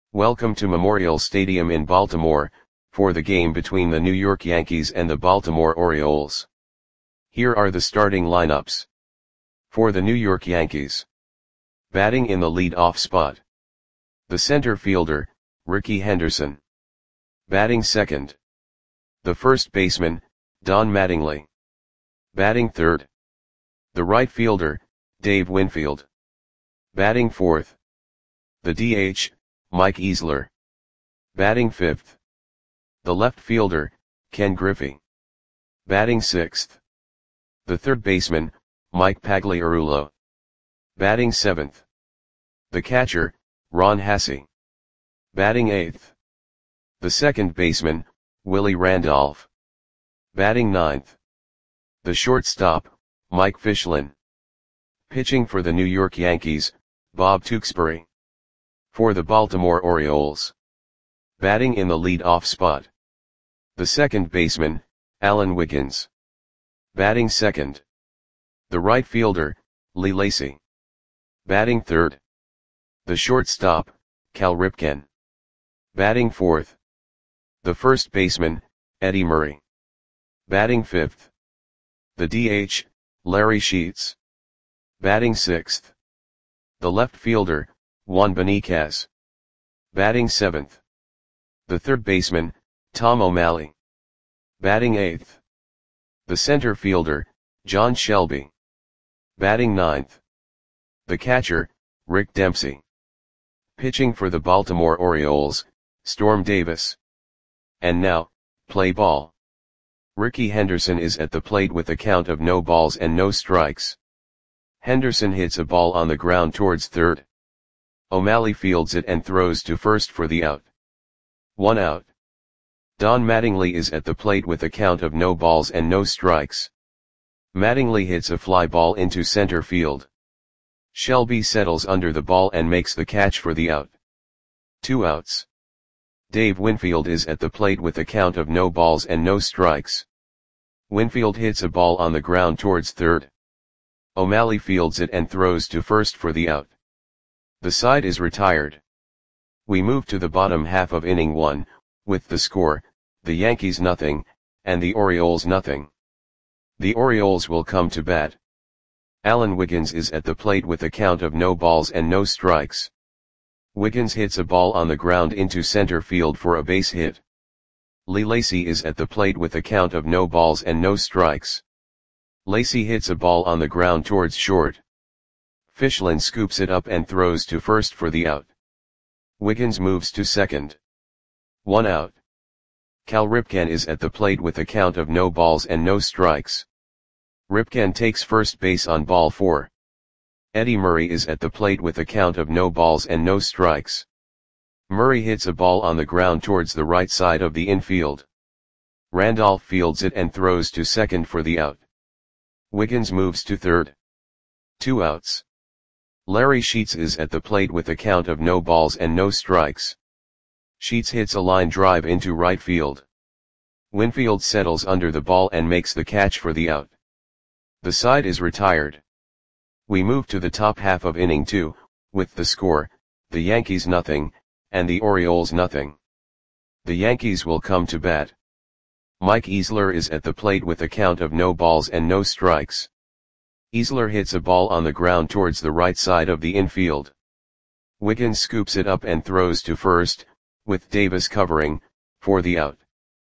Welcome to Memorial Stadium in Baltimore, for the game between the New York Yankees and the Baltimore Orioles. Here are the starting lineups. For the New York Yankees. Batting in the lead-off spot. The center fielder, Rickey Henderson. Batting second. The first baseman, Don Mattingly. Batting third. The right fielder, Dave Winfield. Batting fourth. The DH, Mike Easler. Batting fifth. The left fielder, Ken Griffey. Batting sixth. The third baseman, Mike Pagliarulo. Batting seventh. The catcher, Ron Hassey. Batting eighth. The second baseman, Willie Randolph. Batting ninth. The shortstop, Mike Fischlin. Pitching for the New York Yankees, Bob Tewksbury. For the Baltimore Orioles. Batting in the lead-off spot. The second baseman, Alan Wiggins. Batting second. The right fielder, Lee Lacy. Batting third. The shortstop, Cal Ripken. Batting fourth. The first baseman, Eddie Murray. Batting fifth. The DH, Larry Sheets. Batting sixth. The left fielder, Juan Beniquez. Batting seventh. The third baseman, Tom O'Malley. Batting eighth. The center fielder, John Shelby. Batting ninth. The catcher, Rick Dempsey. Pitching for the Baltimore Orioles, Storm Davis. And now, play ball. Rickey Henderson is at the plate with a count of no balls and no strikes. Henderson hits a ball on the ground towards third. O'Malley fields it and throws to first for the out. 1 out. Don Mattingly is at the plate with a count of no balls and no strikes. Mattingly hits a fly ball into center field. Shelby settles under the ball and makes the catch for the out. 2 outs. Dave Winfield is at the plate with a count of no balls and no strikes. Winfield hits a ball on the ground towards third. O'Malley fields it and throws to first for the out. The side is retired. We move to the bottom half of inning 1, with the score, the Yankees nothing, and the Orioles nothing. The Orioles will come to bat. Alan Wiggins is at the plate with a count of no balls and no strikes. Wiggins hits a ball on the ground into center field for a base hit. Lee Lacy is at the plate with a count of no balls and no strikes. Lacy hits a ball on the ground towards short. Fischlin scoops it up and throws to first for the out. Wiggins moves to second. 1 out. Cal Ripken is at the plate with a count of no balls and no strikes. Ripken takes first base on ball 4. Eddie Murray is at the plate with a count of no balls and no strikes. Murray hits a ball on the ground towards the right side of the infield. Randolph fields it and throws to second for the out. Wiggins moves to third. 2 outs. Larry Sheets is at the plate with a count of no balls and no strikes. Sheets hits a line drive into right field. Winfield settles under the ball and makes the catch for the out. The side is retired. We move to the top half of inning 2, with the score, the Yankees nothing, and the Orioles nothing. The Yankees will come to bat. Mike Easler is at the plate with a count of no balls and no strikes. Easler hits a ball on the ground towards the right side of the infield. Wiggins scoops it up and throws to first, with Davis covering, for the out.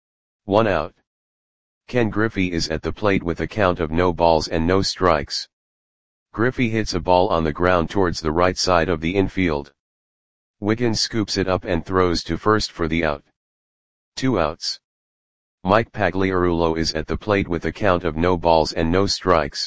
1 out. Ken Griffey is at the plate with a count of no balls and no strikes. Griffey hits a ball on the ground towards the right side of the infield. Wiggins scoops it up and throws to first for the out. 2 outs. Mike Pagliarulo is at the plate with a count of no balls and no strikes.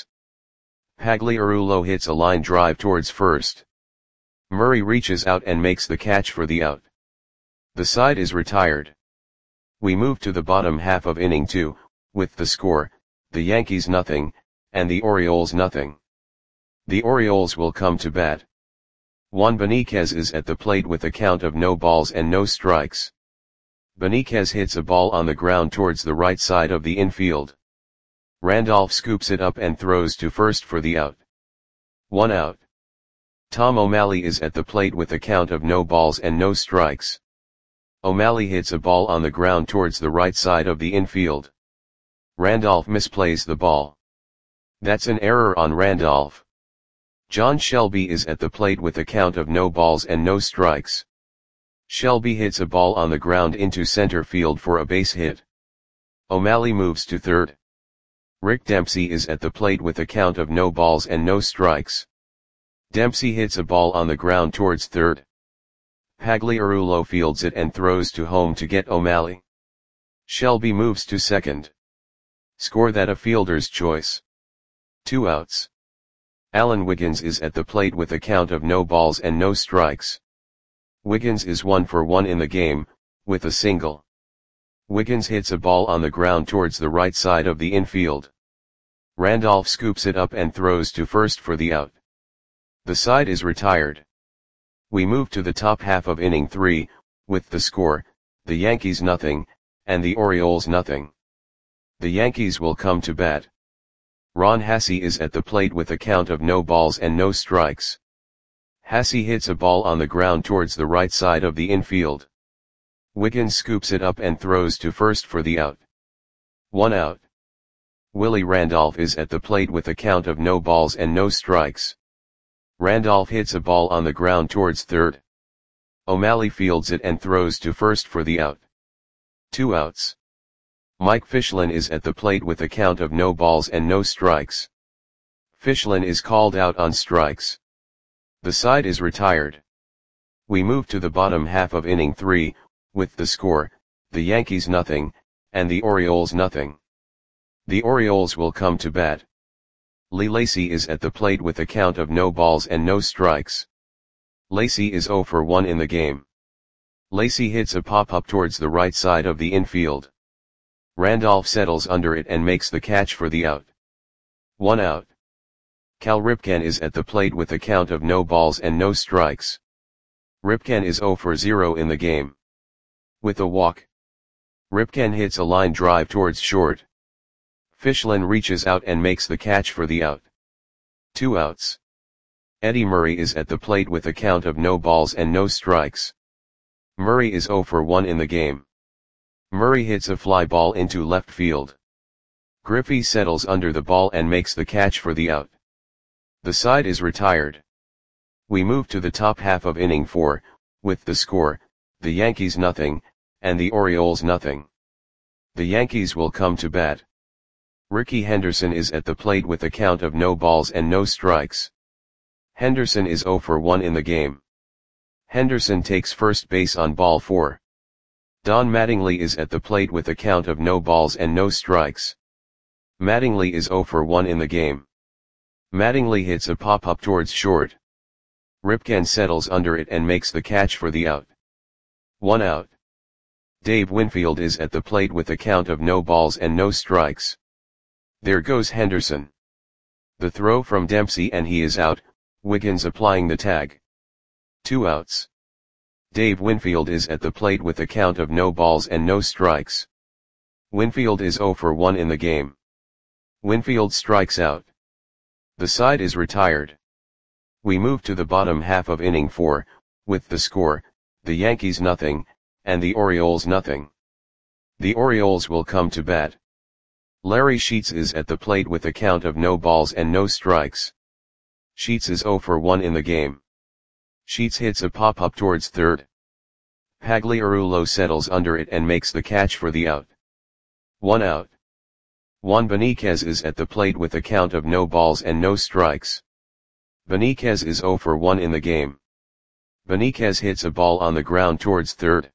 Pagliarulo hits a line drive towards first. Murray reaches out and makes the catch for the out. The side is retired. We move to the bottom half of inning 2, with the score, the Yankees nothing, and the Orioles nothing. The Orioles will come to bat. Juan Beniquez is at the plate with a count of no balls and no strikes. Beniquez hits a ball on the ground towards the right side of the infield. Randolph scoops it up and throws to first for the out. 1 out. Tom O'Malley is at the plate with a count of no balls and no strikes. O'Malley hits a ball on the ground towards the right side of the infield. Randolph misplays the ball. That's an error on Randolph. John Shelby is at the plate with a count of no balls and no strikes. Shelby hits a ball on the ground into center field for a base hit. O'Malley moves to third. Rick Dempsey is at the plate with a count of no balls and no strikes. Dempsey hits a ball on the ground towards third. Pagliarulo fields it and throws to home to get O'Malley. Shelby moves to second. Score that a fielder's choice. 2 outs. Alan Wiggins is at the plate with a count of no balls and no strikes. Wiggins is 1 for 1 in the game, with a single. Wiggins hits a ball on the ground towards the right side of the infield. Randolph scoops it up and throws to first for the out. The side is retired. We move to the top half of inning 3, with the score, the Yankees nothing, and the Orioles nothing. The Yankees will come to bat. Ron Hassey is at the plate with a count of no balls and no strikes. Hassey hits a ball on the ground towards the right side of the infield. Wiggins scoops it up and throws to first for the out. 1 out. Willie Randolph is at the plate with a count of no balls and no strikes. Randolph hits a ball on the ground towards third. O'Malley fields it and throws to first for the out. 2 outs. Mike Fischlin is at the plate with a count of no balls and no strikes. Fischlin is called out on strikes. The side is retired. We move to the bottom half of inning 3, with the score, the Yankees nothing, and the Orioles nothing. The Orioles will come to bat. Lee Lacy is at the plate with a count of no balls and no strikes. Lacy is 0 for 1 in the game. Lacy hits a pop-up towards the right side of the infield. Randolph settles under it and makes the catch for the out. 1 out. Cal Ripken is at the plate with a count of no balls and no strikes. Ripken is 0 for 0 in the game. With a walk. Ripken hits a line drive towards short. Fischlin reaches out and makes the catch for the out. 2 outs. Eddie Murray is at the plate with a count of no balls and no strikes. Murray is 0 for 1 in the game. Murray hits a fly ball into left field. Griffey settles under the ball and makes the catch for the out. The side is retired. We move to the top half of inning 4, with the score, the Yankees nothing, and the Orioles nothing. The Yankees will come to bat. Ricky Henderson is at the plate with a count of no balls and no strikes. Henderson is 0 for 1 in the game. Henderson takes first base on ball 4. Don Mattingly is at the plate with a count of no balls and no strikes. Mattingly is 0 for 1 in the game. Mattingly hits a pop-up towards short. Ripken settles under it and makes the catch for the out. 1 out. Dave Winfield is at the plate with a count of no balls and no strikes. There goes Henderson. The throw from Dempsey and he is out, Wiggins applying the tag. 2 outs. Dave Winfield is at the plate with a count of no balls and no strikes. Winfield is 0 for 1 in the game. Winfield strikes out. The side is retired. We move to the bottom half of inning 4, with the score, the Yankees nothing, and the Orioles nothing. The Orioles will come to bat. Larry Sheets is at the plate with a count of no balls and no strikes. Sheets is 0 for 1 in the game. Sheets hits a pop-up towards third. Pagliarulo settles under it and makes the catch for the out. 1 out. Juan Beniquez is at the plate with a count of no balls and no strikes. Beniquez is 0 for 1 in the game. Beniquez hits a ball on the ground towards third.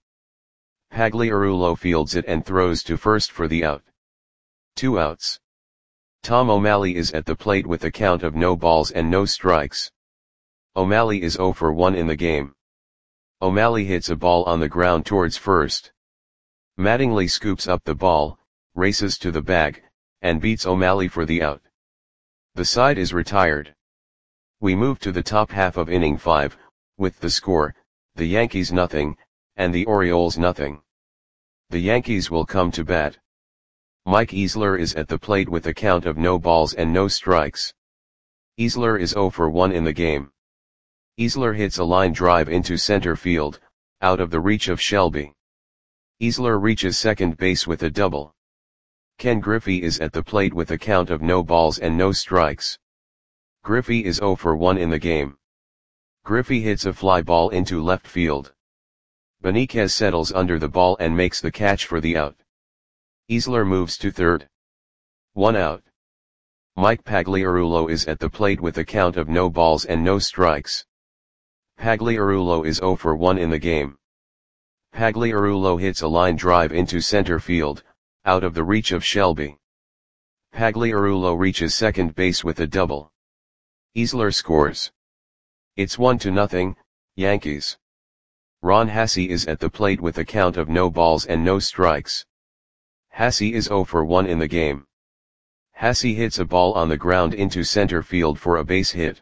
Pagliarulo fields it and throws to first for the out. 2 outs. Tom O'Malley is at the plate with a count of no balls and no strikes. O'Malley is 0 for 1 in the game. O'Malley hits a ball on the ground towards first. Mattingly scoops up the ball, races to the bag, and beats O'Malley for the out. The side is retired. We move to the top half of inning 5, with the score, the Yankees nothing, and the Orioles nothing. The Yankees will come to bat. Mike Easler is at the plate with a count of no balls and no strikes. Easler is 0 for 1 in the game. Easler hits a line drive into center field, out of the reach of Shelby. Easler reaches second base with a double. Ken Griffey is at the plate with a count of no balls and no strikes. Griffey is 0 for 1 in the game. Griffey hits a fly ball into left field. Benitez settles under the ball and makes the catch for the out. Easler moves to third. 1 out. Mike Pagliarulo is at the plate with a count of no balls and no strikes. Pagliarulo is 0 for 1 in the game. Pagliarulo hits a line drive into center field, out of the reach of Shelby. Pagliarulo reaches second base with a double. Easler scores. It's 1-0, Yankees. Ron Hassey is at the plate with a count of no balls and no strikes. Hassey is 0 for 1 in the game. Hassey hits a ball on the ground into center field for a base hit.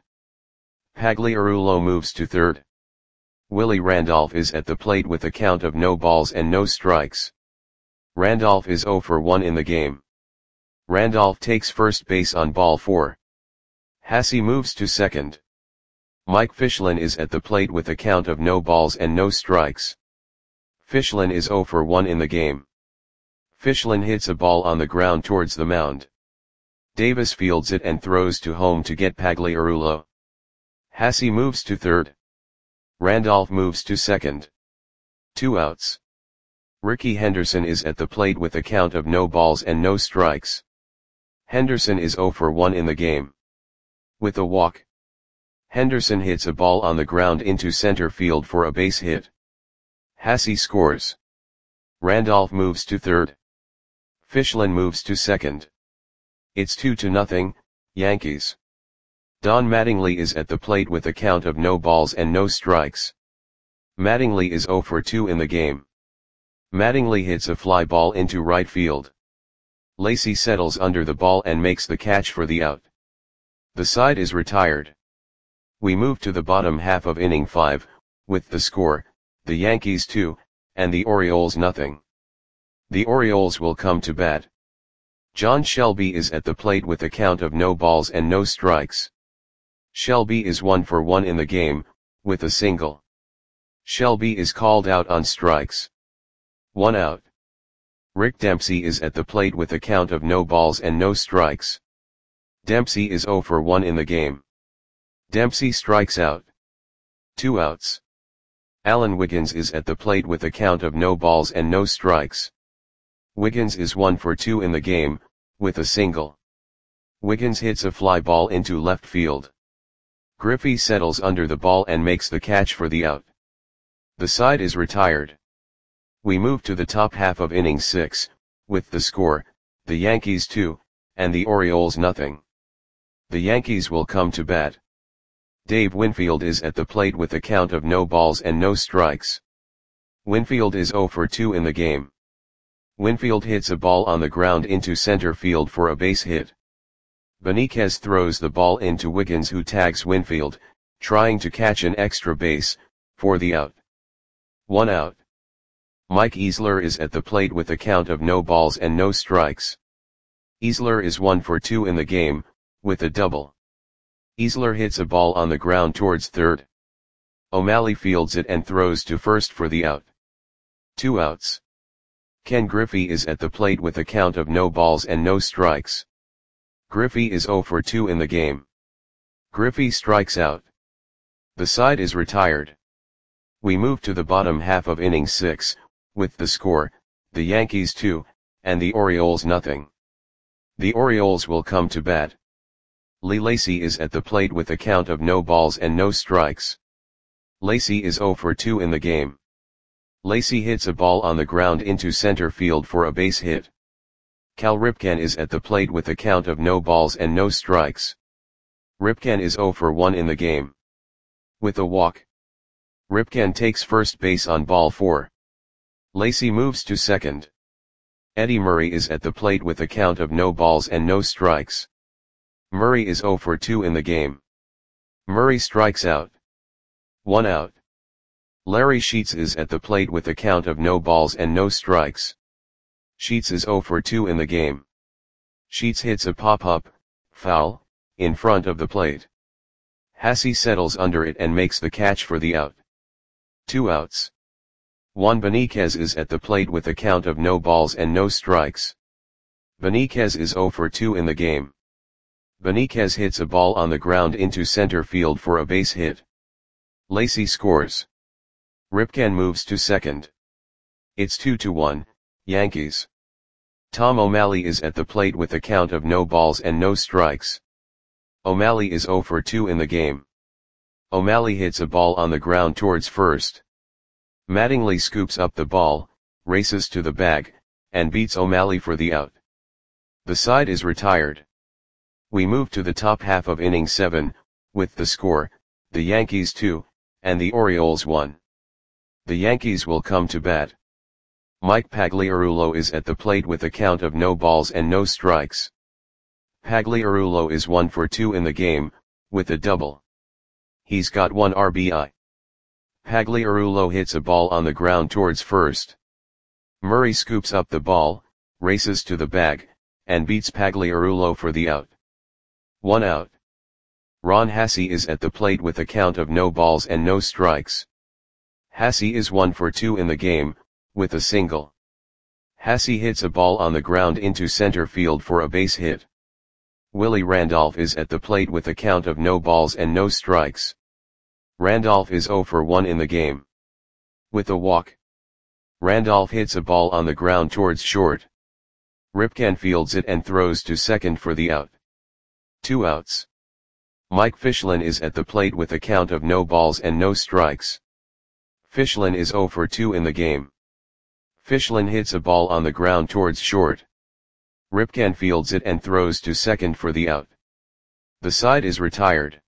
Pagliarulo moves to third. Willie Randolph is at the plate with a count of no balls and no strikes. Randolph is 0 for 1 in the game. Randolph takes first base on ball 4. Hassey moves to second. Mike Fischlin is at the plate with a count of no balls and no strikes. Fischlin is 0 for 1 in the game. Fischlin hits a ball on the ground towards the mound. Davis fields it and throws to home to get Pagliarulo. Hassey moves to third. Randolph moves to second. 2 outs. Rickey Henderson is at the plate with a count of no balls and no strikes. Henderson is 0 for 1 in the game. With a walk. Henderson hits a ball on the ground into center field for a base hit. Hassey scores. Randolph moves to third. Fischlin moves to second. It's 2-0, Yankees. Don Mattingly is at the plate with a count of no balls and no strikes. Mattingly is 0 for 2 in the game. Mattingly hits a fly ball into right field. Lacy settles under the ball and makes the catch for the out. The side is retired. We move to the bottom half of inning 5, with the score, the Yankees 2, and the Orioles nothing. The Orioles will come to bat. John Shelby is at the plate with a count of no balls and no strikes. Shelby is 1 for 1 in the game, with a single. Shelby is called out on strikes. 1 out. Rick Dempsey is at the plate with a count of no balls and no strikes. Dempsey is 0 for 1 in the game. Dempsey strikes out. 2 outs. Alan Wiggins is at the plate with a count of no balls and no strikes. Wiggins is 1 for 2 in the game, with a single. Wiggins hits a fly ball into left field. Griffey settles under the ball and makes the catch for the out. The side is retired. We move to the top half of inning 6, with the score, the Yankees 2, and the Orioles nothing. The Yankees will come to bat. Dave Winfield is at the plate with a count of no balls and no strikes. Winfield is 0 for 2 in the game. Winfield hits a ball on the ground into center field for a base hit. Benitez throws the ball into Wiggins, who tags Winfield, trying to catch an extra base, for the out. 1 out. Mike Easler is at the plate with a count of no balls and no strikes. Easler is 1 for 2 in the game, with a double. Easler hits a ball on the ground towards third. O'Malley fields it and throws to first for the out. 2 outs. Ken Griffey is at the plate with a count of no balls and no strikes. Griffey is 0 for 2 in the game. Griffey strikes out. The side is retired. We move to the bottom half of inning 6, with the score, the Yankees 2, and the Orioles nothing. The Orioles will come to bat. Lee Lacy is at the plate with a count of no balls and no strikes. Lacy is 0 for 2 in the game. Lacy hits a ball on the ground into center field for a base hit. Cal Ripken is at the plate with a count of no balls and no strikes. Ripken is 0 for 1 in the game. With a walk. Ripken takes first base on ball 4. Lacy moves to second. Eddie Murray is at the plate with a count of no balls and no strikes. Murray is 0 for 2 in the game. Murray strikes out. 1 out. Larry Sheets is at the plate with a count of no balls and no strikes. Sheets is 0 for 2 in the game. Sheets hits a pop-up, foul, in front of the plate. Hasse settles under it and makes the catch for the out. 2 outs. Juan Beniquez is at the plate with a count of no balls and no strikes. Beniquez is 0 for 2 in the game. Beniquez hits a ball on the ground into center field for a base hit. Lacy scores. Ripken moves to second. It's 2-1, Yankees. Tom O'Malley is at the plate with a count of no balls and no strikes. O'Malley is 0 for 2 in the game. O'Malley hits a ball on the ground towards first. Mattingly scoops up the ball, races to the bag, and beats O'Malley for the out. The side is retired. We move to the top half of inning 7, with the score, the Yankees 2, and the Orioles 1. The Yankees will come to bat. Mike Pagliarulo is at the plate with a count of no balls and no strikes. Pagliarulo is 1 for 2 in the game, with a double. He's got 1 RBI. Pagliarulo hits a ball on the ground towards first. Murray scoops up the ball, races to the bag, and beats Pagliarulo for the out. 1 out. Ron Hasse is at the plate with a count of no balls and no strikes. Hasse is 1 for 2 in the game, with a single. Hasse hits a ball on the ground into center field for a base hit. Willie Randolph is at the plate with a count of no balls and no strikes. Randolph is 0 for 1 in the game. With a walk. Randolph hits a ball on the ground towards short. Ripken fields it and throws to second for the out. 2 outs. Mike Fischlin is at the plate with a count of no balls and no strikes. Fischlin is 0 for 2 in the game. Fischlin hits a ball on the ground towards short. Ripken fields it and throws to second for the out. The side is retired.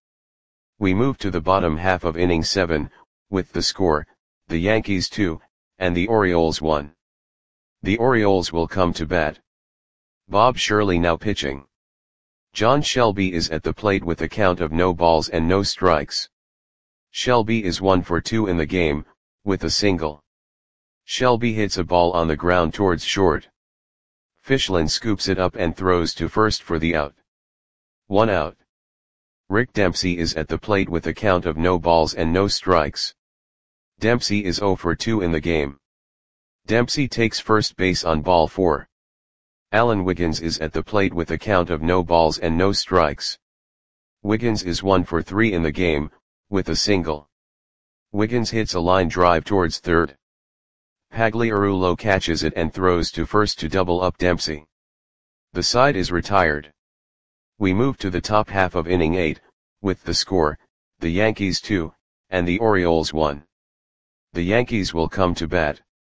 We move to the bottom half of inning 7, with the score, the Yankees 2, and the Orioles 1. The Orioles will come to bat. Bob Shirley now pitching. John Shelby is at the plate with a count of no balls and no strikes. Shelby is 1 for 2 in the game, with a single. Shelby hits a ball on the ground towards short. Fischlin scoops it up and throws to first for the out. 1 out. Rick Dempsey is at the plate with a count of no balls and no strikes. Dempsey is 0 for 2 in the game. Dempsey takes first base on ball 4. Alan Wiggins is at the plate with a count of no balls and no strikes. Wiggins is 1 for 3 in the game, with a single. Wiggins hits a line drive towards third. Pagliarulo catches it and throws to first to double up Dempsey. The side is retired. We move to the top half of inning 8, with the score, the Yankees 2, and the Orioles 1. The Yankees will come to bat.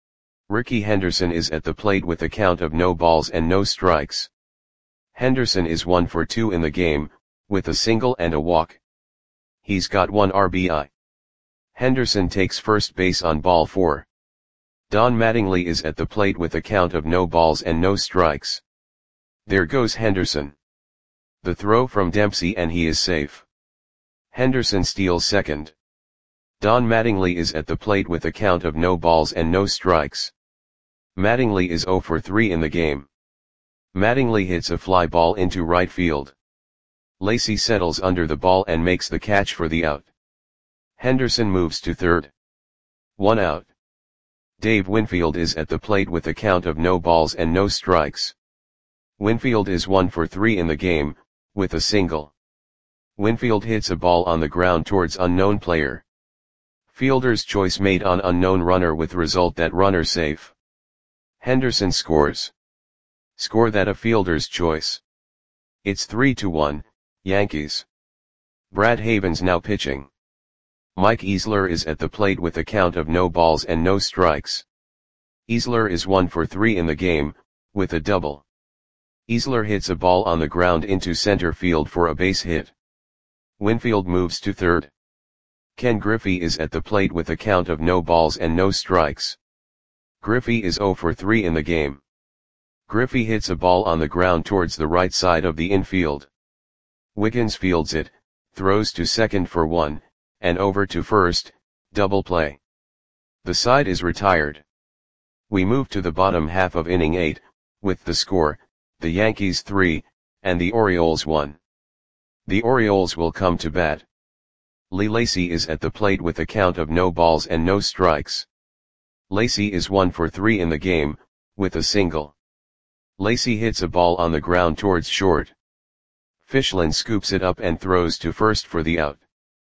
Ricky Henderson is at the plate with a count of no balls and no strikes. Henderson is 1 for 2 in the game, with a single and a walk. He's got 1 RBI. Henderson takes first base on ball 4. Don Mattingly is at the plate with a count of no balls and no strikes. There goes Henderson. The throw from Dempsey and he is safe. Henderson steals second. Don Mattingly is at the plate with a count of no balls and no strikes. Mattingly is 0 for 3 in the game. Mattingly hits a fly ball into right field. Lacy settles under the ball and makes the catch for the out. Henderson moves to third. 1 out. Dave Winfield is at the plate with a count of no balls and no strikes. Winfield is 1 for 3 in the game, with a single. Winfield hits a ball on the ground towards unknown player. Fielder's choice made on unknown runner with result that runner safe. Henderson scores. Score that a fielder's choice. It's 3-1, Yankees. Brad Havens now pitching. Mike Easler is at the plate with a count of no balls and no strikes. Easler is 1 for 3 in the game, with a double. Easler hits a ball on the ground into center field for a base hit. Winfield moves to third. Ken Griffey is at the plate with a count of no balls and no strikes. Griffey is 0 for 3 in the game. Griffey hits a ball on the ground towards the right side of the infield. Wiggins fields it, throws to second for 1, and over to first, double play. The side is retired. We move to the bottom half of inning 8, with the score, the Yankees 3, and the Orioles 1. The Orioles will come to bat. Lee Lacy is at the plate with a count of no balls and no strikes. Lacy is 1 for 3 in the game, with a single. Lacy hits a ball on the ground towards short. Fischlin scoops it up and throws to first for the out.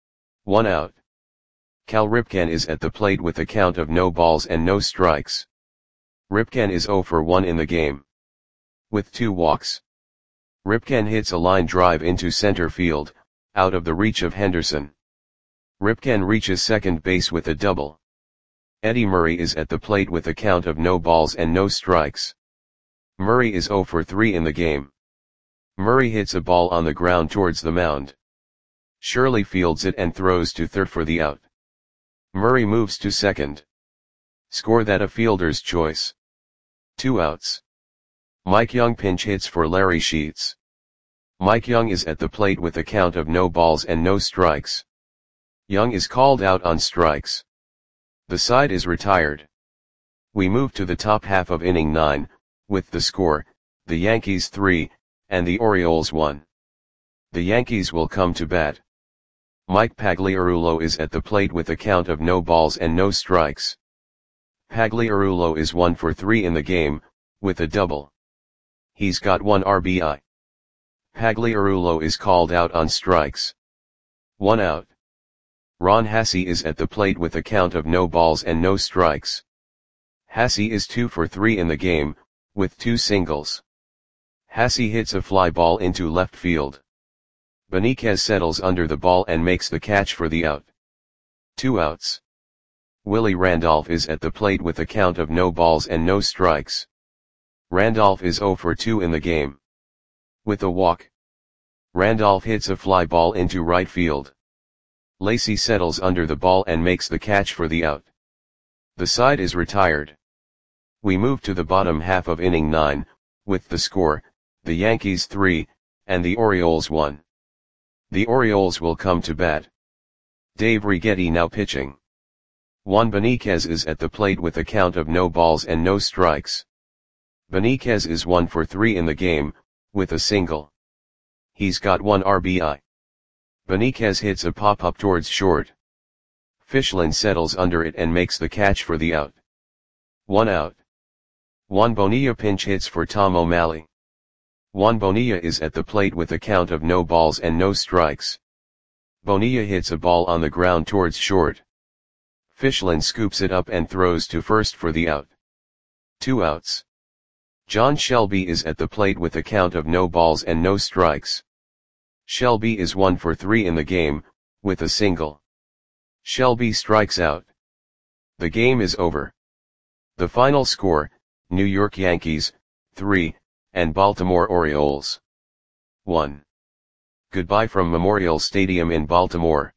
1 out. Cal Ripken is at the plate with a count of no balls and no strikes. Ripken is 0 for 1 in the game. With 2 walks. Ripken hits a line drive into center field, out of the reach of Henderson. Ripken reaches second base with a double. Eddie Murray is at the plate with a count of no balls and no strikes. Murray is 0 for 3 in the game. Murray hits a ball on the ground towards the mound. Shirley fields it and throws to third for the out. Murray moves to second. Score that a fielder's choice. 2 outs. Mike Young pinch hits for Larry Sheets. Mike Young is at the plate with a count of no balls and no strikes. Young is called out on strikes. The side is retired. We move to the top half of inning 9, with the score, the Yankees 3, and the Orioles 1. The Yankees will come to bat. Mike Pagliarulo is at the plate with a count of no balls and no strikes. Pagliarulo is 1 for 3 in the game, with a double. He's got 1 RBI. Pagliarulo is called out on strikes. 1 out. Ron Hassey is at the plate with a count of no balls and no strikes. Hassey is 2 for 3 in the game, with 2 singles. Hassey hits a fly ball into left field. Benitez settles under the ball and makes the catch for the out. 2 outs. Willie Randolph is at the plate with a count of no balls and no strikes. Randolph is 0 for 2 in the game. With a walk. Randolph hits a fly ball into right field. Lacy settles under the ball and makes the catch for the out. The side is retired. We move to the bottom half of inning 9, with the score, the Yankees 3, and the Orioles 1. The Orioles will come to bat. Dave Righetti now pitching. Juan Benitez is at the plate with a count of no balls and no strikes. Benitez is 1 for 3 in the game, with a single. He's got 1 RBI. Benitez hits a pop-up towards short. Fischlin settles under it and makes the catch for the out. 1 out. Juan Bonilla pinch hits for Tom O'Malley. Juan Bonilla is at the plate with a count of no balls and no strikes. Bonilla hits a ball on the ground towards short. Fischlin scoops it up and throws to first for the out. 2 outs. John Shelby is at the plate with a count of no balls and no strikes. Shelby is 1 for 3 in the game, with a single. Shelby strikes out. The game is over. The final score, New York Yankees, 3, and Baltimore Orioles, 1. Goodbye from Memorial Stadium in Baltimore.